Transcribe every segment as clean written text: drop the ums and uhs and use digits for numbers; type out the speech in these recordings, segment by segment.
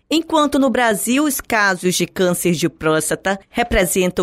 Enquanto no Brasil os casos de câncer de próstata representam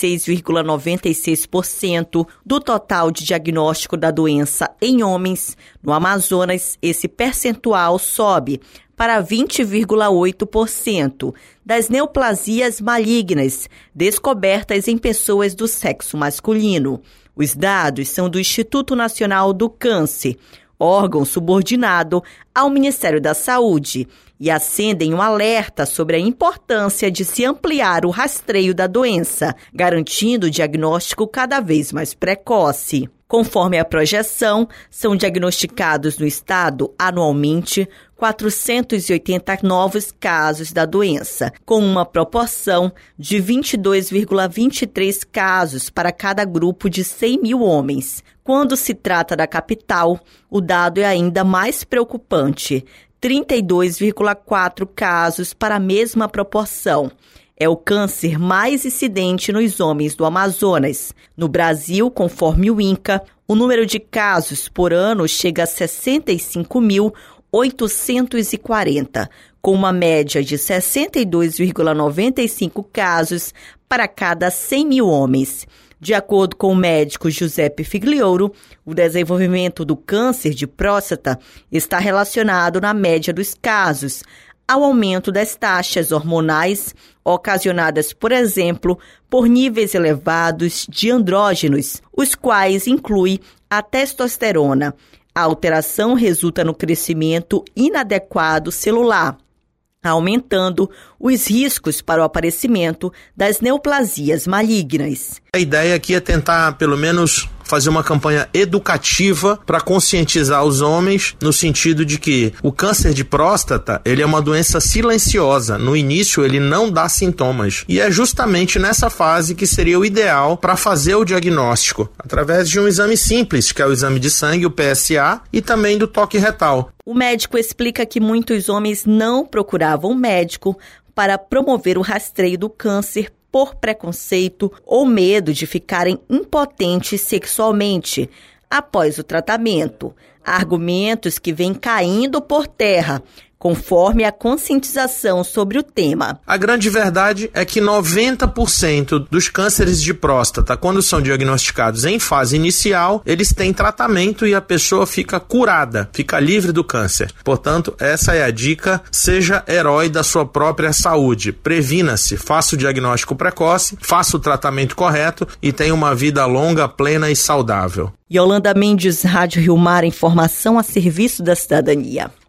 16,96% do total de diagnóstico da doença em homens, no Amazonas esse percentual sobe para 20,8% das neoplasias malignas descobertas em pessoas do sexo masculino. Os dados são do Instituto Nacional do Câncer, órgão subordinado ao Ministério da Saúde, e acendem um alerta sobre a importância de se ampliar o rastreio da doença, garantindo o diagnóstico cada vez mais precoce. Conforme a projeção, são diagnosticados no estado anualmente 480 novos casos da doença, com uma proporção de 22,23 casos para cada grupo de 100 mil homens. Quando se trata da capital, o dado é ainda mais preocupante, 32,4 casos para a mesma proporção. É o câncer mais incidente nos homens do Amazonas. No Brasil, conforme o INCA, o número de casos por ano chega a 65.840, com uma média de 62,95 casos para cada 100 mil homens. De acordo com o médico Giuseppe Figliolo, o desenvolvimento do câncer de próstata está relacionado, na média dos casos, ao aumento das taxas hormonais ocasionadas, por exemplo, por níveis elevados de andrógenos, os quais incluem a testosterona. A alteração resulta no crescimento inadequado celular, aumentando os riscos para o aparecimento das neoplasias malignas. A ideia aqui é tentar, pelo menos, fazer uma campanha educativa para conscientizar os homens no sentido de que o câncer de próstata, ele é uma doença silenciosa. No início, ele não dá sintomas. E é justamente nessa fase que seria o ideal para fazer o diagnóstico, através de um exame simples, que é o exame de sangue, o PSA, e também do toque retal. O médico explica que muitos homens não procuravam médico para promover o rastreio do câncer por preconceito ou medo de ficarem impotentes sexualmente após o tratamento. Argumentos que vêm caindo por terra conforme a conscientização sobre o tema. A grande verdade é que 90% dos cânceres de próstata, quando são diagnosticados em fase inicial, eles têm tratamento e a pessoa fica curada, fica livre do câncer. Portanto, essa é a dica: seja herói da sua própria saúde. Previna-se, faça o diagnóstico precoce, faça o tratamento correto e tenha uma vida longa, plena e saudável. Yolanda Mendes, Rádio Rio Mar, informação a serviço da cidadania.